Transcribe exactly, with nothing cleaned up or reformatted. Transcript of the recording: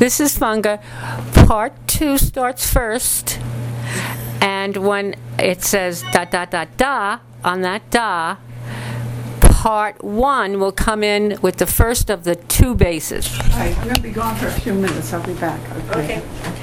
This is Funga. Part two starts first, and when it says da da da da on that da, part one will come in with the first of the two bases. All right, I'm going to be gone for a few minutes. I'll be back. Okay. Okay.